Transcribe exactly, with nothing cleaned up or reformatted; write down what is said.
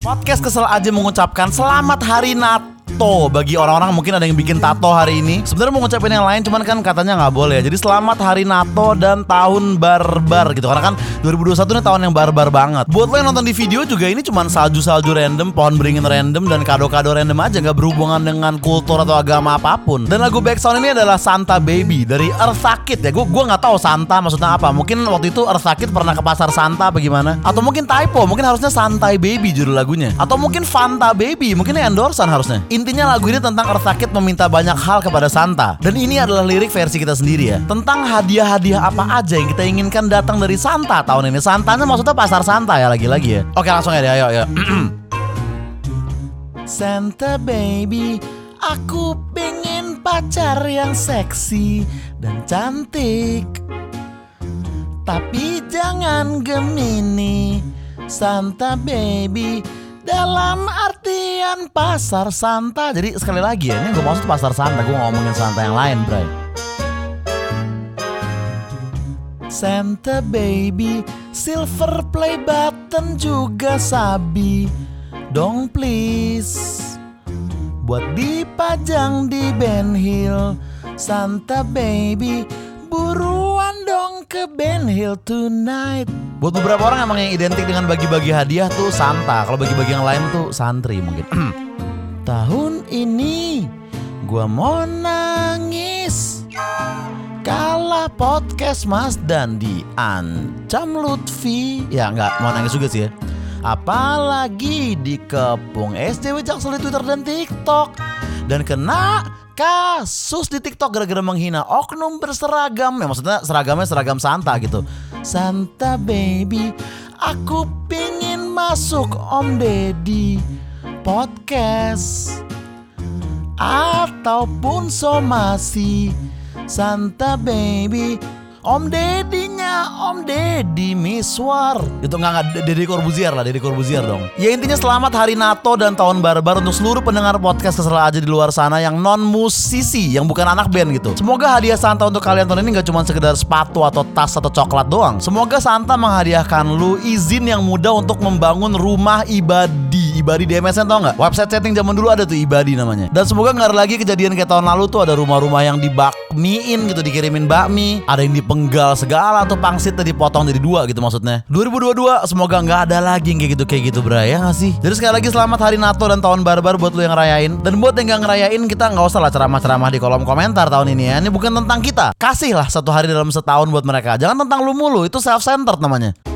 Podcast Kesel Aja mengucapkan selamat hari Nato bagi orang-orang mungkin ada yang bikin tato hari ini. Sebenarnya mau ngucapin yang lain, cuman kan katanya nggak boleh. Jadi selamat hari Nato dan tahun barbar gitu. Karena kan dua ribu dua puluh satu ini tahun yang barbar banget. Buat lo yang nonton di video juga, ini cuman salju-salju random, pohon beringin random, dan kado-kado random aja, nggak berhubungan dengan kultur atau agama apapun. Dan lagu backsound ini adalah Santa Baby dari Eartha Kitt ya. Gue gue nggak tahu Santa maksudnya apa. Mungkin waktu itu Eartha Kitt pernah ke pasar Santa apa gimana? Atau mungkin typo, mungkin harusnya Santai Baby judul lagunya. Atau mungkin Fanta Baby, mungkin ini endorsean harusnya. Intinya lagu ini tentang Eartha Kitt meminta banyak hal kepada Santa. Dan ini adalah lirik versi kita sendiri ya, tentang hadiah-hadiah apa aja yang kita inginkan datang dari Santa tahun ini. Santanya maksudnya pasar Santa ya, lagi-lagi ya. Oke, langsung aja deh, ayo ayo. Santa Baby, aku pengen pacar yang seksi dan cantik, tapi jangan Gemini. Santa Baby, dalam artian pasar Santa. Jadi sekali lagi ya, ini gue maksud pasar Santa, gue ngomongin Santa yang lain, bray. Santa Baby, silver play button juga sabi. Dong please, buat dipajang di Ben Hill. Santa Baby, buruan dong ke Ben Hill tonight. Buat beberapa orang emang yang identik dengan bagi-bagi hadiah tuh Santa. Kalau bagi-bagi yang lain tuh santri mungkin. Tahun ini gua mau nangis, kalah podcast Mas dan diancam Lutfi. Ya nggak mau nangis juga sih ya. Apalagi dikepung S J W Jaksel di Twitter dan TikTok. Dan kena kasus di TikTok gara-gara menghina oknum berseragam. Ya maksudnya seragamnya seragam Santa gitu. Santa Baby, aku pingin masuk Om Deddy podcast ataupun somasi. Santa Baby, Om Dedinya Om Deddy Miswar. Itu nggak nggak Deddy Corbuzier lah, Deddy Corbuzier dong. Ya intinya selamat hari Nato dan tahun barbar untuk seluruh pendengar podcast Kesel Aja di luar sana yang non musisi, yang bukan anak band gitu. Semoga hadiah Santa untuk kalian tahun ini nggak cuma sekedar sepatu atau tas atau coklat doang. Semoga Santa menghadiahkan lu izin yang mudah untuk membangun rumah ibadi. Ibadi di M S N tau nggak? Website chatting zaman dulu ada tuh Ibadi namanya. Dan semoga nggak ada lagi kejadian kayak tahun lalu tuh ada rumah-rumah yang dibakmiin gitu, dikirimin bakmi, ada yang dipenggal segala tuh, pangsitnya dipotong jadi dua gitu maksudnya. dua ribu dua puluh dua semoga nggak ada lagi yang kayak gitu kayak gitu bray, ya nggak sih? Jadi sekali lagi selamat hari Nato dan tahun barbar buat lu yang ngerayain. Dan buat yang nggak ngerayain, kita nggak usah lah ceramah-ceramah di kolom komentar tahun ini ya. Ini bukan tentang kita. Kasihlah satu hari dalam setahun buat mereka. Jangan tentang lu mulu, itu self-centered namanya.